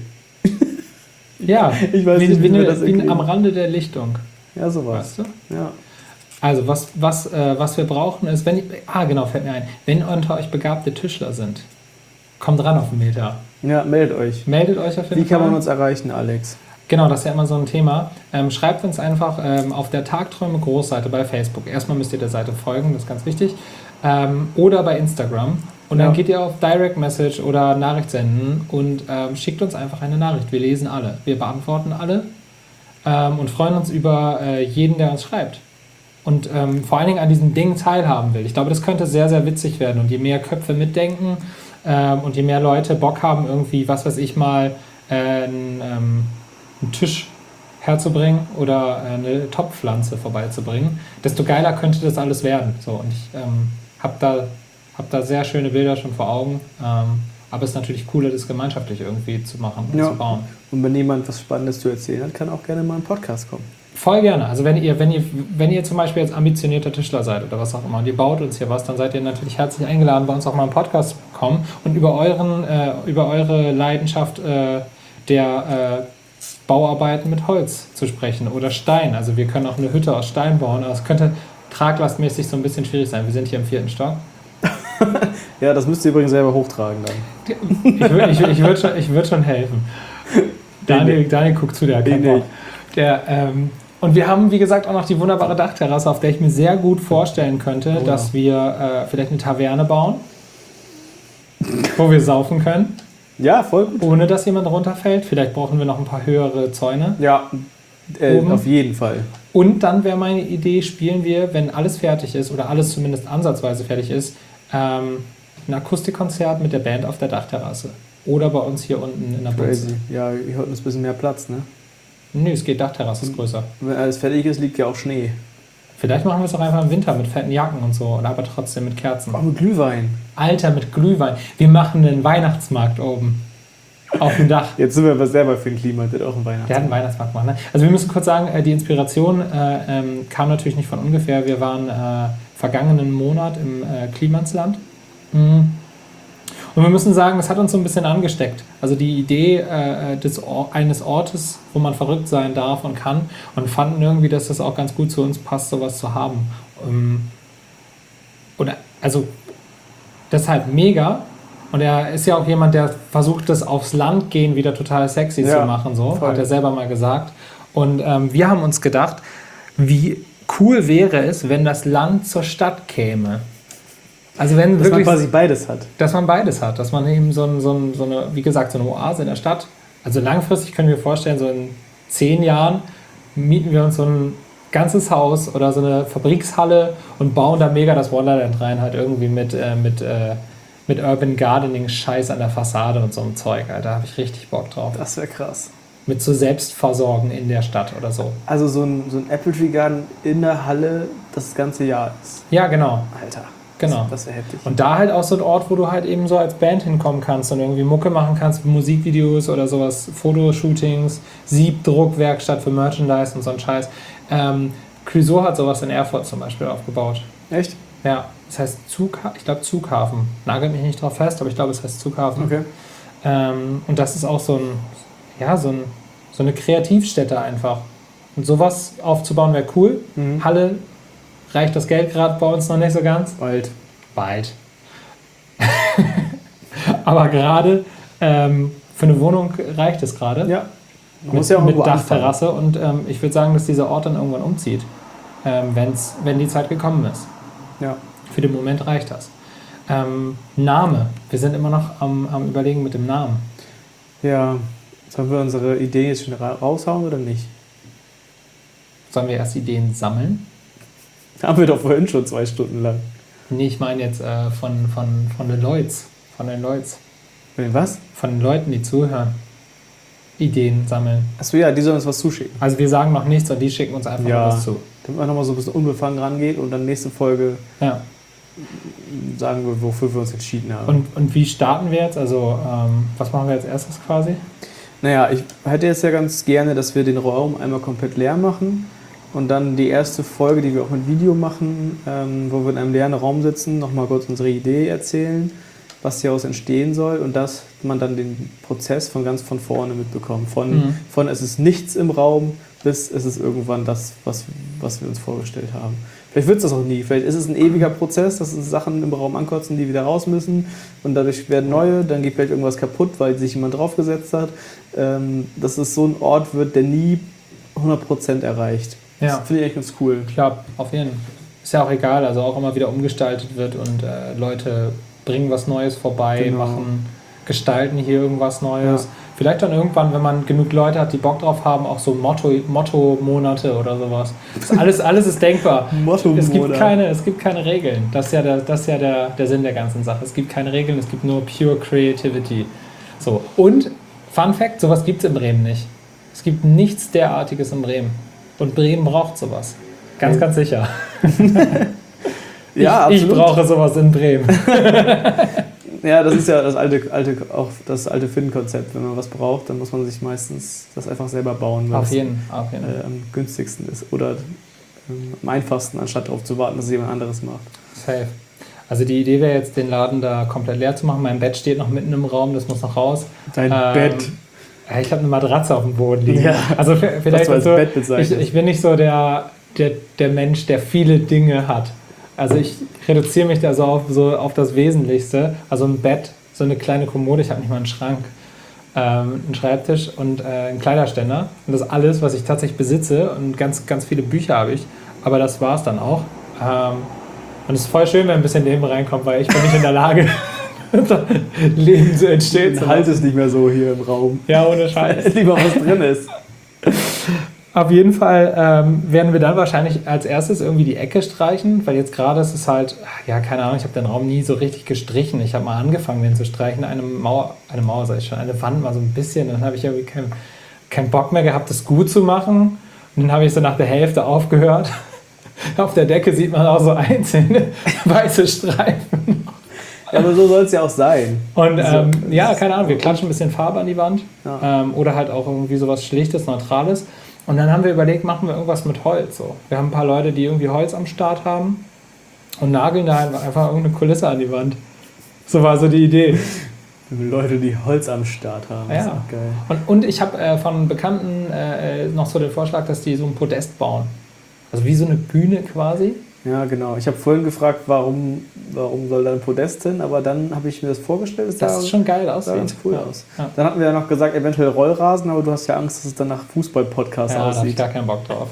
Ja, Ich weiß wie, nicht, wie wie, wir eine, das wie hinkriegen. am Rande der Lichtung. Ja, sowas. Weißt du? Ja. Also, was, was, äh, was wir brauchen ist, wenn. Ah, genau, fällt mir ein. Wenn unter euch begabte Tischler sind, kommt ran auf den Meter. ja, meldet euch. Meldet euch auf jeden Wie kann Fall. man uns erreichen, Alex? Genau, das ist ja immer so ein Thema. Ähm, schreibt uns einfach ähm, auf der Tagträume Großseite bei Facebook. Erstmal müsst ihr der Seite folgen, das ist ganz wichtig. Ähm, oder bei Instagram. Und dann Ja. geht ihr auf Direct Message oder Nachricht senden und ähm, schickt uns einfach eine Nachricht. Wir lesen alle. Wir beantworten alle ähm, und freuen uns über äh, jeden, der uns schreibt. Und ähm, vor allen Dingen an diesem Ding teilhaben will. Ich glaube, das könnte sehr, sehr witzig werden. Und je mehr Köpfe mitdenken ähm, und je mehr Leute Bock haben, irgendwie, was weiß ich mal, äh, einen, ähm, einen Tisch herzubringen oder eine Topfpflanze vorbeizubringen, desto geiler könnte das alles werden. So, und ich ähm, habe da, hab da sehr schöne Bilder schon vor Augen. Ähm, aber es ist natürlich cooler, das gemeinschaftlich irgendwie zu machen und Ja. zu bauen. Und wenn jemand was Spannendes zu erzählen hat, kann auch gerne mal ein Podcast kommen. Voll gerne. Also wenn ihr, wenn ihr, wenn ihr zum Beispiel jetzt ambitionierter Tischler seid oder was auch immer und ihr baut uns hier was, dann seid ihr natürlich herzlich eingeladen, bei uns auch mal im Podcast zu kommen und über euren, äh, über eure Leidenschaft äh, der äh, Bauarbeiten mit Holz zu sprechen oder Stein. Also wir können auch eine Hütte aus Stein bauen, aber es könnte traglastmäßig so ein bisschen schwierig sein. Wir sind hier im vierten Stock. Ja, das müsst ihr übrigens selber hochtragen dann. Ich würde ich, ich würd schon, ich würd schon helfen. Daniel, Daniel guckt zu, der hat keinen Nee, nee. Bock. Der, ähm, und wir haben, wie gesagt, auch noch die wunderbare Dachterrasse, auf der ich mir sehr gut vorstellen könnte, Oh, dass ja. wir äh, vielleicht eine Taverne bauen, wo wir saufen können, Ja, voll gut. ohne dass jemand runterfällt. Vielleicht brauchen wir noch ein paar höhere Zäune. Ja, äh, Oben. auf jeden Fall. Und dann wäre meine Idee, spielen wir, wenn alles fertig ist oder alles zumindest ansatzweise fertig ist, ähm, ein Akustikkonzert mit der Band auf der Dachterrasse. Oder bei uns hier unten in der Crazy. Butze. Ja, hier unten ist ein bisschen mehr Platz, ne? Nö, es geht, Dachterrasse ist größer. Wenn alles fertig ist, liegt ja auch Schnee. Vielleicht machen wir es auch einfach im Winter mit fetten Jacken und so, oder aber trotzdem mit Kerzen. Auch mit Glühwein. Alter, mit Glühwein. Wir machen einen Weihnachtsmarkt oben. Auf dem Dach. Jetzt sind wir aber selber für ein Klima, der hat auch einen Der hat Weihnachtsmarkt. einen Weihnachtsmarkt gemacht. Ne? Also wir müssen kurz sagen, äh, die Inspiration äh, ähm, kam natürlich nicht von ungefähr. Wir waren äh, vergangenen Monat im äh, Klimansland. Mhm. Und wir müssen sagen, das hat uns so ein bisschen angesteckt. Also die Idee äh, des Or- eines Ortes, wo man verrückt sein darf und kann, und fanden irgendwie, dass das auch ganz gut zu uns passt, sowas zu haben. Ähm, oder, also, deshalb mega. Und er ist ja auch jemand, der versucht, das aufs Land gehen wieder total sexy Ja, zu machen, so, voll. hat er selber mal gesagt. Und ähm, wir haben uns gedacht, wie cool wäre es, wenn das Land zur Stadt käme. Also wenn Dass man wirklich, quasi beides hat. dass man beides hat, dass man eben so, ein, so, ein, so eine, wie gesagt, so eine Oase in der Stadt. Also langfristig können wir vorstellen, so in zehn Jahren mieten wir uns so ein ganzes Haus oder so eine Fabrikshalle und bauen da mega das Wonderland rein, halt irgendwie mit, äh, mit, äh, mit Urban Gardening Scheiß an der Fassade und so einem Zeug, Alter, da habe ich richtig Bock drauf. Das wäre krass. Mit so Selbstversorgen in der Stadt oder so. Also so ein, so ein Apple Tree Garden in der Halle das ganze Jahr ist. Ja, genau. Alter. Genau. Das, das wäre heftig. Und da halt auch so ein Ort, wo du halt eben so als Band hinkommen kannst und irgendwie Mucke machen kannst, Musikvideos oder sowas, Fotoshootings, Siebdruckwerkstatt für Merchandise und so ein Scheiß. Ähm, Clouseau hat sowas in Erfurt zum Beispiel aufgebaut. Echt? Ja, das heißt Zugha- ich glaube Zughafen. Nagelt mich nicht drauf fest, aber ich glaube, es heißt Zughafen. Okay. Ähm, und das ist auch so ein, ja, so ein, so eine Kreativstätte einfach. Und sowas aufzubauen wäre cool. Mhm. Halle reicht das Geld gerade bei uns noch nicht so ganz. Bald. Bald. Aber gerade ähm, für eine Wohnung reicht es gerade. Ja. Man Mit, muss ja auch mit irgendwo anfangen. Dachterrasse. Und ähm, ich würde sagen, dass dieser Ort dann irgendwann umzieht, ähm, wenn's, wenn die Zeit gekommen ist. Ja. Für den Moment reicht das. Ähm, Name. Wir sind immer noch am, am Überlegen mit dem Namen. Ja. Sollen wir unsere Ideen jetzt schon ra- raushauen oder nicht? Sollen wir erst Ideen sammeln? Haben wir doch vorhin schon zwei Stunden lang. Nee, ich meine jetzt äh, von, von, von den Leuts. Von den Leuts. Wenn was? Von den Leuten, die zuhören. Ideen sammeln. Achso, ja, die sollen uns was zuschicken. Also wir sagen noch nichts und die schicken uns einfach Ja. mal was zu. Damit man nochmal so ein bisschen unbefangen rangeht und dann nächste Folge Ja. sagen wir, wofür wir uns entschieden haben. Und, und wie starten wir jetzt? Also ähm, was machen wir als erstes quasi? Naja, ich hätte jetzt ja ganz gerne, dass wir den Raum einmal komplett leer machen und dann die erste Folge, die wir auch mit Video machen, ähm, wo wir in einem leeren Raum sitzen, nochmal kurz unsere Idee erzählen, was hieraus entstehen soll und dass man dann den Prozess von ganz von vorne mitbekommt. Von, Mhm. von es ist nichts im Raum bis es ist irgendwann das, was, was wir uns vorgestellt haben. Vielleicht wird es das auch nie. Vielleicht ist es ein ewiger Prozess, dass uns Sachen im Raum ankotzen, die wieder raus müssen und dadurch werden neue, dann geht vielleicht irgendwas kaputt, weil sich jemand draufgesetzt hat. Ähm, dass es so ein Ort wird, der nie hundert Prozent erreicht. Ja. Das finde ich echt ganz cool. Klar, auf jeden Fall. Ist ja auch egal, also auch immer wieder umgestaltet wird und äh, Leute bringen was Neues vorbei, Genau. machen, gestalten hier irgendwas Neues. Ja. Vielleicht dann irgendwann, wenn man genug Leute hat, die Bock drauf haben, auch so Motto, Motto-Monate oder sowas. Das ist alles, alles ist denkbar. Motto-Monat. Es gibt keine, es gibt keine Regeln. Das ist ja, der, das ist ja der, der Sinn der ganzen Sache. Es gibt keine Regeln, es gibt nur pure Creativity. So. Und, Fun Fact, sowas gibt es in Bremen nicht. Es gibt nichts derartiges in Bremen. Und Bremen braucht sowas. Ganz, Ja. ganz sicher. Ja, ich, ich absolut. brauche sowas in Bremen. Ja, das ist ja das alte, alte, auch das alte Finn-Konzept. Wenn man was braucht, dann muss man sich meistens das einfach selber bauen, weil Auf es jeden, auf jeden. äh, am günstigsten ist oder ähm, am einfachsten, anstatt darauf zu warten, dass es jemand anderes macht. Safe. Also die Idee wäre jetzt, den Laden da komplett leer zu machen. Mein Bett steht noch mitten im Raum, das muss noch raus. Dein Ähm, Bett. Ja, ich habe eine Matratze auf dem Boden liegen. Ja. Also v- vielleicht du als so, Bett ich, bezeichnest. ich bin nicht so der, der, der Mensch, der viele Dinge hat. Also ich reduziere mich da so auf, so auf das Wesentlichste. Also ein Bett, so eine kleine Kommode, ich habe nicht mal einen Schrank, ähm, einen Schreibtisch und äh, einen Kleiderständer. Und das ist alles, was ich tatsächlich besitze. Und ganz, ganz viele Bücher habe ich. Aber das war es dann auch. Ähm, und es ist voll schön, wenn ein bisschen Leben reinkommt, weil ich bin nicht in der Lage, Leben zu entstehen. Dann halt es nicht mehr so hier im Raum. Ja, ohne Scheiß. Lieber was drin ist. Auf jeden Fall ähm, werden wir dann wahrscheinlich als erstes irgendwie die Ecke streichen, weil jetzt gerade ist es halt, ja, keine Ahnung, ich habe den Raum nie so richtig gestrichen. Ich habe mal angefangen, den zu streichen, eine Mauer, eine Mauer sag ich schon, eine Wand mal so ein bisschen. Dann habe ich irgendwie keinen kein Bock mehr gehabt, das gut zu machen. Und dann habe ich so nach der Hälfte aufgehört. Auf der Decke sieht man auch so einzelne weiße Streifen. Ja, aber so soll es ja auch sein. Und Also, ähm, ja, keine Ahnung, wir klatschen ein bisschen Farbe an die Wand. Ja. Ähm, oder halt auch irgendwie sowas Schlichtes, Neutrales. Und dann haben wir überlegt, machen wir irgendwas mit Holz. So. Wir haben ein paar Leute, die irgendwie Holz am Start haben und nageln da einfach irgendeine Kulisse an die Wand. So war so die Idee. Leute, die Holz am Start haben. Das Ja. ist auch geil. Und, und ich habe äh, von Bekannten äh, noch so den Vorschlag, dass die so ein Podest bauen. Also wie so eine Bühne quasi. Ja, genau. Ich habe vorhin gefragt, warum, warum soll da ein Podest hin, aber dann habe ich mir das vorgestellt. Das sah- ist schon geil sah aussieht. ganz cool ja. aus. Ja. Dann hatten wir ja noch gesagt, eventuell Rollrasen, aber du hast ja Angst, dass es dann nach Fußball-Podcast Ja, da habe ich aussieht. gar keinen Bock drauf.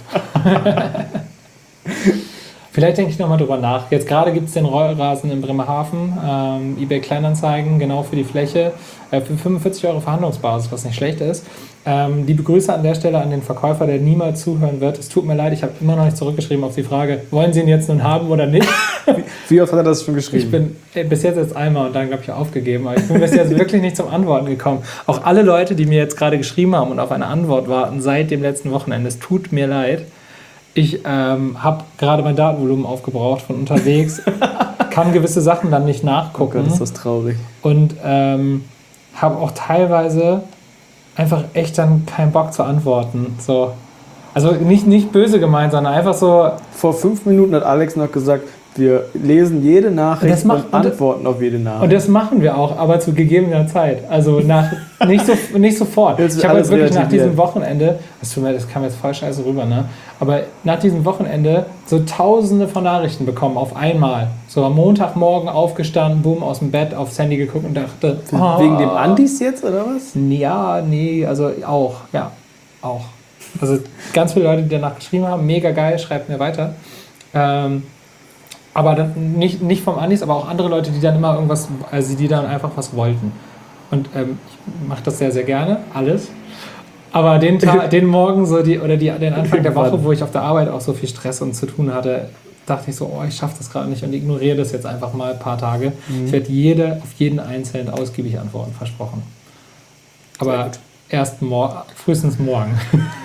Vielleicht denke ich nochmal drüber nach. Jetzt gerade gibt es den Rollrasen in Bremerhaven, ähm, eBay Kleinanzeigen, genau für die Fläche, äh, für fünfundvierzig Euro Verhandlungsbasis, was nicht schlecht ist. Ähm, liebe Grüße an der Stelle an den Verkäufer, der niemals zuhören wird. Es tut mir leid, ich habe immer noch nicht zurückgeschrieben auf die Frage, wollen Sie ihn jetzt nun haben oder nicht? Wie oft hat er das schon geschrieben? Ich bin äh, bis jetzt jetzt einmal und dann, glaube ich, aufgegeben. Aber ich bin bis jetzt wirklich nicht zum Antworten gekommen. Auch alle Leute, die mir jetzt gerade geschrieben haben und auf eine Antwort warten seit dem letzten Wochenende, es tut mir leid. Ich ähm, habe gerade mein Datenvolumen aufgebraucht von unterwegs, kann gewisse Sachen dann nicht Oh nachgucken Gott, ist das traurig. und ähm, habe auch teilweise einfach echt dann keinen Bock zu antworten. So. Also nicht, nicht böse gemeint, sondern einfach so, Vor fünf Minuten hat Alex noch gesagt, wir lesen jede Nachricht Das macht- und antworten auf jede Nachricht. und das machen wir auch, aber zu gegebener Zeit. Also nach, nicht, so, nicht sofort. Jetzt wird Ich habe alles jetzt wirklich nach relativiert. diesem Wochenende, das, tut mir, das kam jetzt voll scheiße rüber, ne? Aber nach diesem Wochenende so tausende von Nachrichten bekommen auf einmal. So am Montagmorgen aufgestanden, boom, aus dem Bett, aufs Handy geguckt und dachte, oh, Wegen dem Andis jetzt, oder was? Ja, nee, also auch, ja, auch. Also ganz viele Leute, die danach geschrieben haben, mega geil, schreibt mir weiter. Ähm, aber dann nicht, nicht vom Andis, aber auch andere Leute, die dann immer irgendwas, also die dann einfach was wollten. Und ähm, ich mache das sehr, sehr gerne, alles. Aber den, Tag, den Morgen so die, oder die, den Anfang der Woche, wo ich auf der Arbeit auch so viel Stress und zu tun hatte, dachte ich so, oh, ich schaffe das gerade nicht und ignoriere das jetzt einfach mal ein paar Tage. Mhm. Ich werde jede, auf jeden einzelnen ausgiebig antworten, versprochen. Sehr Aber gut. erst mor frühestens morgen.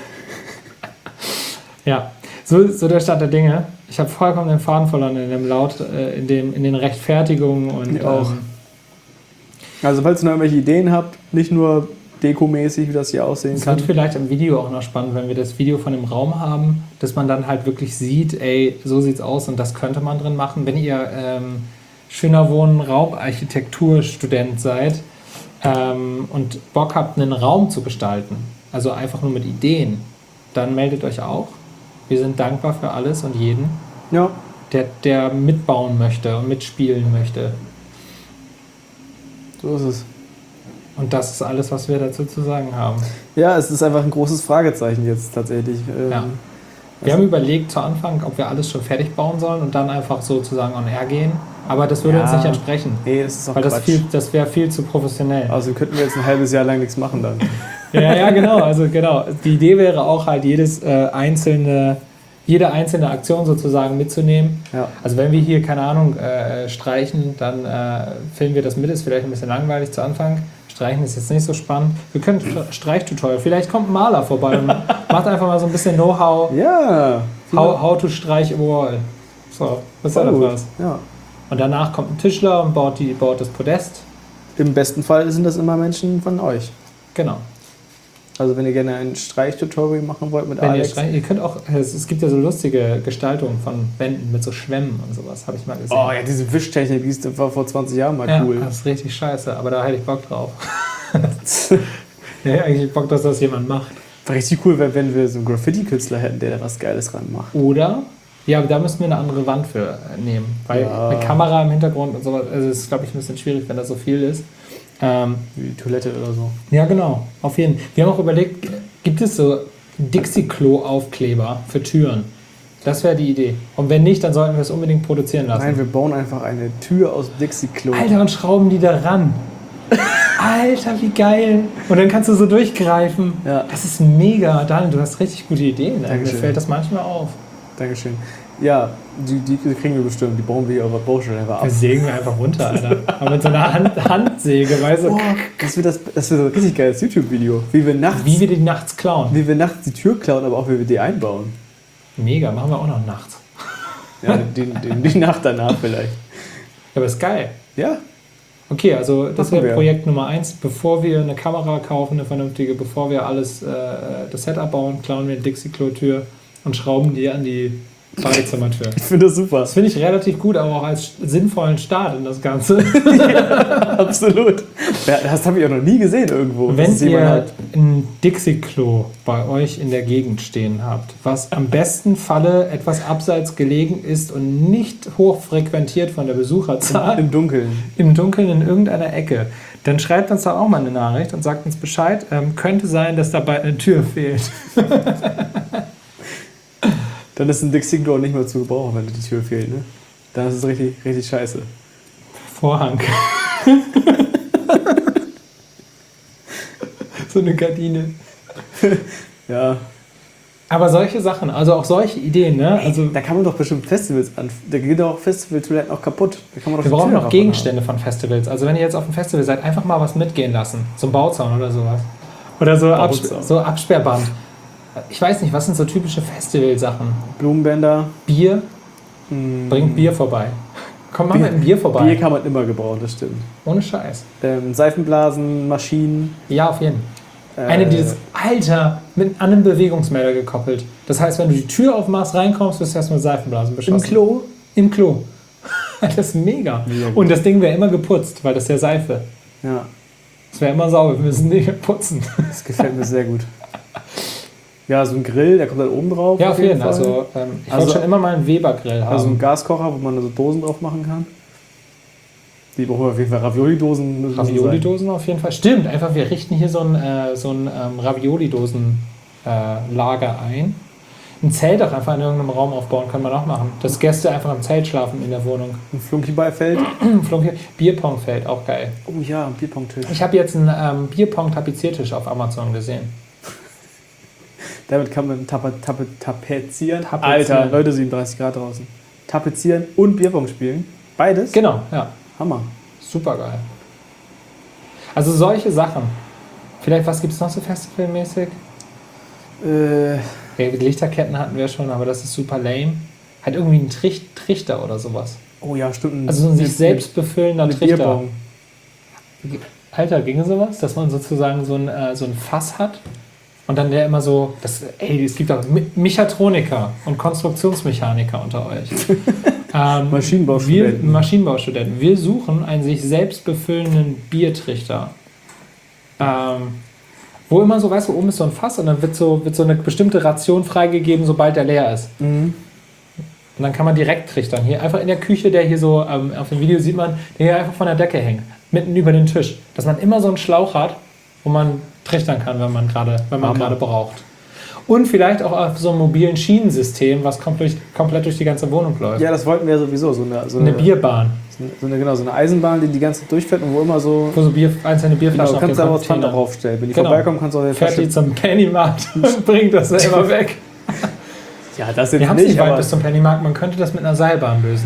Ja, so, so der Stand der Dinge. Ich habe vollkommen den Faden verloren in dem Laut, äh, in, dem, in den Rechtfertigungen und Ich auch. Ähm, Also falls ihr noch irgendwelche Ideen habt, nicht nur dekomäßig, wie das hier aussehen es kann. wird vielleicht im Video auch noch spannend, wenn wir das Video von dem Raum haben, dass man dann halt wirklich sieht, ey, so sieht's aus und das könnte man drin machen. Wenn ihr ähm, schöner Wohnen, Raumarchitekturstudent seid ähm, und Bock habt, einen Raum zu gestalten, also einfach nur mit Ideen, dann meldet euch auch. Wir sind dankbar für alles und jeden, Ja, der, der mitbauen möchte und mitspielen möchte. so ist es. Und das ist alles, was wir dazu zu sagen haben. Ja, es ist einfach ein großes Fragezeichen jetzt tatsächlich. Ähm, Ja. Wir haben überlegt zu Anfang, ob wir alles schon fertig bauen sollen und dann einfach sozusagen on air gehen. Aber das würde Ja. uns nicht entsprechen. Nee, das ist auch Weil das, Quatsch. viel, das wäre viel zu professionell. Also könnten wir jetzt ein halbes Jahr lang nichts machen dann. Ja, ja, genau. Also genau. Die Idee wäre auch halt jedes äh, einzelne, jede einzelne Aktion sozusagen mitzunehmen. Ja. Also wenn wir hier, keine Ahnung, äh, streichen, dann äh, filmen wir das mit. Ist vielleicht ein bisschen langweilig zu Anfang. Streichen ist jetzt nicht so spannend. Wir können Stre- Streichtutorial. Vielleicht kommt ein Maler vorbei und macht einfach mal so ein bisschen Know-how. Ja. How, how to streich a wall. So, das ist ja Voll doch gut. was. Ja. Und danach kommt ein Tischler und baut, die, baut das Podest. Im besten Fall sind das immer Menschen von euch. Genau. Also wenn ihr gerne ein Streichtutorial machen wollt mit Wenn ihr, Alex. streich, ihr könnt auch, es, es gibt ja so lustige Gestaltungen von Wänden mit so Schwämmen und sowas, habe ich mal gesehen. Oh ja, diese Wischtechnik, die ist- war vor zwanzig Jahren mal ja, cool. das ist richtig scheiße, aber da hätte ich Bock drauf. Ja, eigentlich Bock, dass das jemand macht. Wäre richtig cool, wenn wenn wir so einen Graffiti-Künstler hätten, der da was Geiles ran macht. Oder Ja, aber da müssen wir eine andere Wand für äh, nehmen. Weil Ja. eine Kamera im Hintergrund und sowas, also es ist, glaube ich, ein bisschen schwierig, wenn das so viel ist. Ähm, Wie Toilette oder so. ja, genau, auf jeden Fall. Wir haben auch überlegt, gibt es so Dixie-Klo-Aufkleber für Türen? Das wäre die Idee. Und wenn nicht, dann sollten wir es unbedingt produzieren lassen. Nein, wir bauen einfach eine Tür aus Dixie-Klo. Alter, und schrauben die da ran. Alter, wie geil. Und dann kannst du so durchgreifen. Ja. Das ist mega. Daniel, du hast richtig gute Ideen. Mir Dankeschön. fällt das manchmal auf. Dankeschön. Ja, die, die kriegen wir bestimmt. Die bauen wir hier auf der Baustelle einfach ab. Wir sägen wir einfach runter, Alter. Aber mit so einer Hand, Handsäge, weißt du? Boah, das wird, das, das wird so ein richtig geiles YouTube-Video. Wie wir nachts, Wie wir die nachts klauen. wie wir nachts die Tür klauen, aber auch wie wir die einbauen. Mega, machen wir auch noch nachts. Ja, die, die, die Nacht danach vielleicht. Ja, aber ist geil. Ja, Okay, also das Machen wäre wir. Projekt Nummer eins. Bevor wir eine Kamera kaufen, eine vernünftige, bevor wir alles, äh, das Setup bauen, klauen wir eine Dixie-Klo-Tür und schrauben die an die Badezimmertür. ich finde das super. Das finde ich relativ gut, aber auch als sinnvollen Start in das Ganze. Absolut. Ja, das habe ich auch noch nie gesehen irgendwo. Wenn dass jemand ihr hat. ein Dixie-Klo bei euch in der Gegend stehen habt, was am besten Falle etwas abseits gelegen ist und nicht hoch frequentiert von der Besucherzahl, Im Dunkeln. im Dunkeln in irgendeiner Ecke, dann schreibt uns da auch mal eine Nachricht und sagt uns Bescheid. Ähm, könnte sein, dass dabei eine Tür fehlt. Dann ist ein Dixie-Klo nicht mehr zu gebrauchen, wenn die Tür fehlt. Ne? Dann ist es richtig, richtig scheiße. Vorhang. So eine Gardine. Ja. Aber solche Sachen, also auch solche Ideen, ne? Also Da kann man doch bestimmt Festivals an. Da geht doch Festival-Toiletten auch kaputt. Da kann man doch wir die brauchen Tür noch noch Gegenstände von Festivals. Also wenn ihr jetzt auf dem Festival seid, einfach mal was mitgehen lassen. So ein Bauzaun oder sowas. Oder so, Abs Bauzaun. so Absperrband. Ich weiß nicht, was sind so typische Festivalsachen? Blumenbänder. Bier? mh, Bringt Bier vorbei. Komm, mach Bier- mal ein Bier vorbei. Bier kann man immer gebrauchen, das stimmt. Ohne Scheiß. Ähm, Seifenblasen, Maschinen. Ja, auf jeden Fall. Äh, Eine, die das Alter mit an einem Bewegungsmelder gekoppelt. Das heißt, wenn du die Tür aufmachst, reinkommst, wirst du erstmal mit Seifenblasen beschossen. Im Klo. Im Klo. Das ist mega. Mega gut. Und das Ding wäre immer geputzt, weil das ist ja Seife. Ja, Das wäre immer sauber. Wir müssen Dinge putzen. das gefällt mir sehr gut. Ja, so ein Grill, der kommt dann oben drauf. Ja, auf jeden Fall. Fall. Also, ähm, ich Also- wollte schon immer mal einen Weber-Grill haben. Also ein Gaskocher, wo man so Dosen drauf machen kann. Die brauchen wir auf jeden Fall. Ravioli-Dosen müssen sein. Ravioli-Dosen auf jeden Fall. Stimmt, einfach wir richten hier so ein, äh, so ein ähm, Ravioli-Dosen-Lager ein. Ein Zelt auch einfach in irgendeinem Raum aufbauen, kann man auch machen. Dass Gäste einfach im Zelt schlafen in der Wohnung. Ein Flunkyballfeld. Flunky- Bierpongfeld, auch geil. Oh ja, ein Bierpongtisch. Ich habe jetzt einen ähm, Bierpong-Tapeziertisch auf Amazon gesehen. Damit kann man tape, tape, tapezieren. Tapezieren. Alter, Leute, siebenunddreißig Grad draußen. Tapezieren und Bierpong spielen. Beides? Genau, ja. Hammer. Super geil. Also solche Sachen. Vielleicht, was gibt es noch so festivalmäßig? Äh, Okay, Lichterketten hatten wir schon, aber das ist super lame. Halt irgendwie ein Trich Trichter oder sowas. oh ja, stimmt. Also so ein sich Mit- selbst befüllender mit Trichter. Bierbong. Alter, ginge sowas? Dass man sozusagen so ein, äh, so ein Fass hat und dann der immer so, das, ey, es gibt auch Me- Mechatroniker und Konstruktionsmechaniker unter euch. ähm, Maschinenbaustudenten. Wir, Maschinenbaustudenten. Wir suchen einen sich selbst befüllenden Biertrichter. Ähm, wo immer so, weißt du, oben ist so ein Fass und dann wird so, wird so eine bestimmte Ration freigegeben, sobald der leer ist. Mhm. Und dann kann man direkt trichtern. Hier einfach in der Küche, der hier so, ähm, auf dem Video sieht man, der hier einfach von der Decke hängt, mitten über den Tisch. Dass man immer so einen Schlauch hat, wo man trichtern kann, wenn man gerade wenn man Hammer. gerade braucht. Und vielleicht auch auf so einem mobilen Schienensystem, was komplett, komplett durch die ganze Wohnung läuft. Ja, das wollten wir ja sowieso. So eine, so Eine eine, Bierbahn, So eine, so eine, genau, so eine Eisenbahn, die die ganze Zeit durchfährt und wo immer so. wo so Bier, einzelne Genau, Bierflaschen du auf kannst dem da aber das Pfand auch Container. aufstellen. Wenn die Genau. vorbeikommen, kannst du auch die Fährt die Flasche. zum Pennymarkt und bringt das selber weg. Ja, das jetzt Wir haben es nicht, nicht weit aber bis zum Pennymarkt, man könnte das mit einer Seilbahn lösen.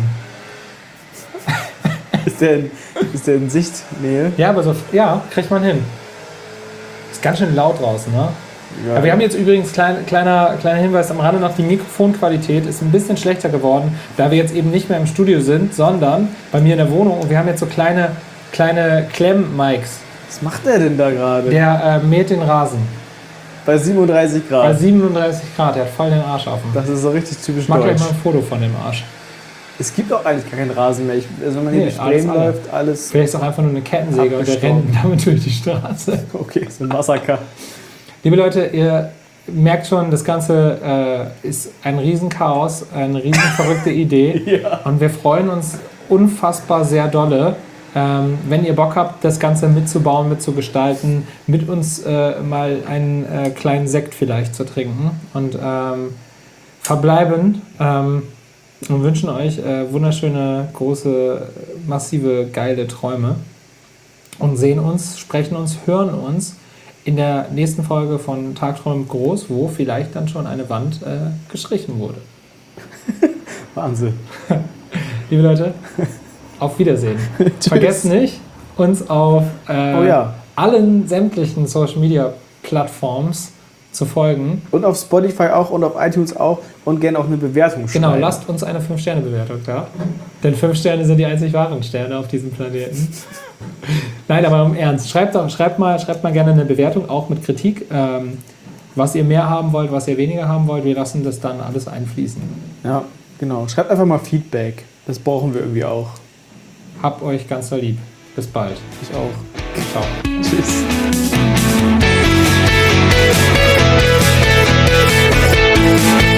ist der, in, ist der in Sichtnähe? Ja, aber so, ja, kriegt man hin. Ist ganz schön laut draußen, ne? Ja. Ja, wir haben jetzt übrigens, klein, kleiner, kleiner Hinweis am Rande noch, die Mikrofonqualität ist ein bisschen schlechter geworden, da wir jetzt eben nicht mehr im Studio sind, sondern bei mir in der Wohnung und wir haben jetzt so kleine, kleine Klemm-Mics. Was macht der denn da gerade? Der äh, mäht den Rasen. Bei siebenunddreißig Bei Grad. siebenunddreißig Grad, der hat voll den Arsch offen. Das ist so richtig typisch Ich mache gleich deutsch. mal ein Foto von dem Arsch. Es gibt auch eigentlich gar keinen Rasen mehr. Ich, also wenn man Nee, hier durch alles Bremen alle. läuft, alles. Vielleicht ist auch einfach nur eine Kettensäge und der Abgestorben. rennt damit durch die Straße. Okay, so ein Massaker. Liebe Leute, ihr merkt schon, das Ganze äh, ist ein Riesenchaos, eine riesen verrückte Idee. Ja. Und wir freuen uns unfassbar sehr dolle, ähm, wenn ihr Bock habt, das Ganze mitzubauen, mitzugestalten, mit uns äh, mal einen äh, kleinen Sekt vielleicht zu trinken. Und ähm, verbleiben ähm, und wünschen euch äh, wunderschöne, große, massive, geile Träume. Und sehen uns, sprechen uns, hören uns in der nächsten Folge von Tagträumen groß, wo vielleicht dann schon eine Wand äh, gestrichen wurde. Wahnsinn. Liebe Leute, auf Wiedersehen. Vergesst nicht, uns auf äh, Oh ja. allen sämtlichen Social Media Plattforms zu folgen. Und auf Spotify auch und auf iTunes auch und gerne auch eine Bewertung schreiben. Genau, lasst uns eine fünf Sterne Bewertung da. Denn fünf Sterne sind die einzig wahren Sterne auf diesem Planeten. Nein, aber im Ernst. Schreibt, doch, schreibt, mal, schreibt mal gerne eine Bewertung, auch mit Kritik. Ähm, was ihr mehr haben wollt, was ihr weniger haben wollt. Wir lassen das dann alles einfließen. Ja, genau. Schreibt einfach mal Feedback. Das brauchen wir irgendwie auch. Habt euch ganz doll lieb. Bis bald. Ich auch. Ciao. Tschüss. Thank you.